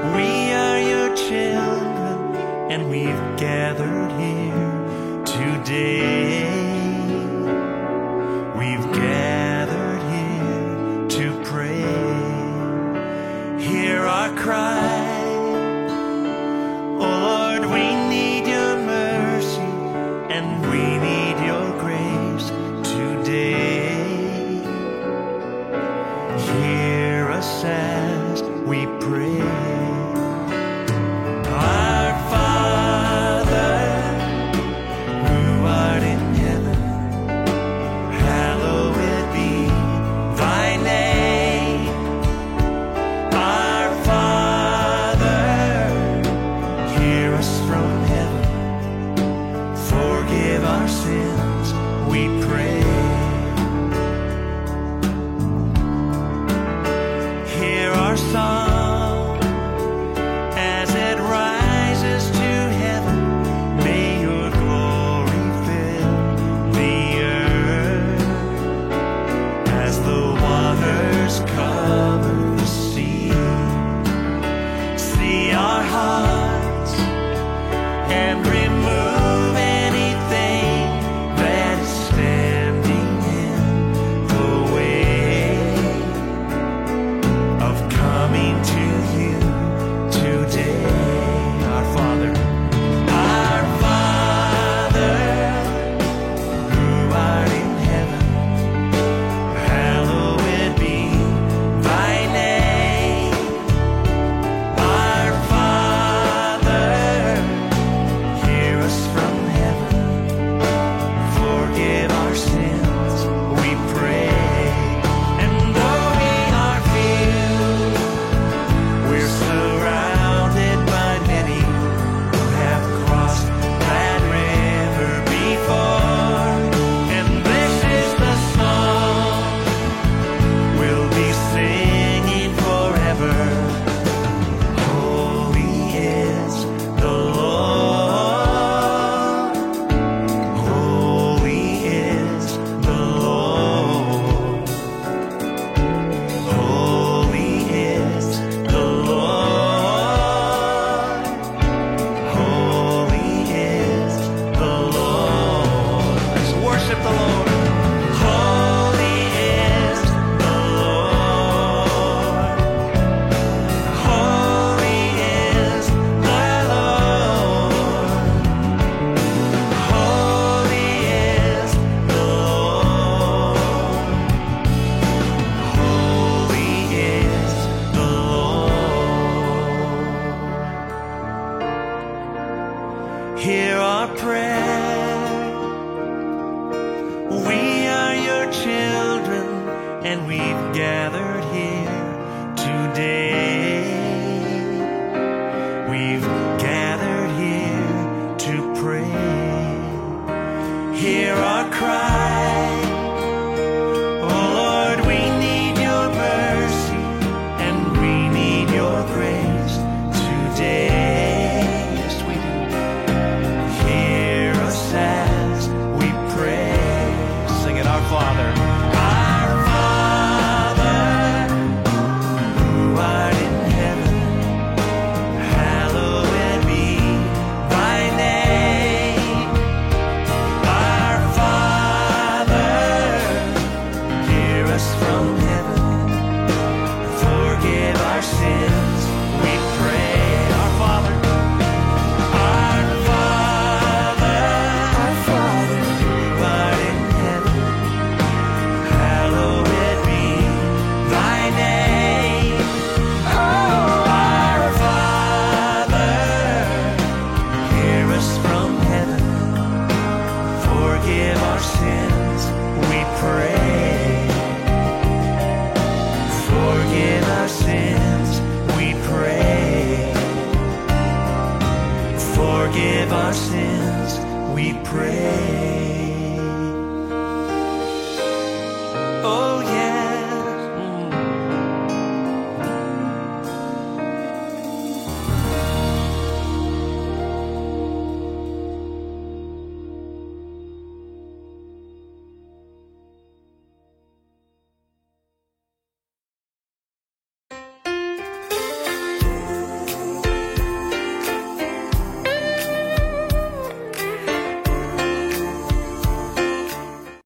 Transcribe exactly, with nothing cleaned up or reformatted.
We are your children, and we've gathered here today. We've gathered here to pray. Hear our cry. Oh Lord, we need your mercy, and we need your grace today. Hear us as we pray. Our Father, who art in heaven, hallowed be thy name. Our Father, hear us from heaven, forgive our sins, we pray. Hear our song as it rises to heaven. May your glory fill the earth as the waters cover the sea. See our hearts and remove anything that is standing in the way of coming to you today. Our Father, our Father, who art in heaven, hallowed be thy name. Our Father, hear us from heaven, forgive our sins, we pray. And though we are few, we're surrounded by many who have crossed that river before. And this is the song we'll be singing forever. Holy is the Lord. Holy is the Lord. Holy is the Lord. Holy is the Lord. Let's worship the Lord. Holy is the Lord. Holy is the Lord. Holy is the Lord. Holy is the Lord. Hear our prayer. We are your children, and we've gathered here today. We've gathered here to pray. Hear our cry. Oh Lord, we need your mercy, and we need your grace today. Yes, we do. Hear us as we pray. Sing it, our Father. Our Father, who art in heaven, hallowed be thy name. Our Father, hear us from heaven, forgive our sins, we pray. Our Father, our Father, Our Father, who art in heaven, hallowed be thy name. Our Father, hear us from heaven, forgive our sins, we pray. Forgive our sins, we pray. Forgive our sins, we pray.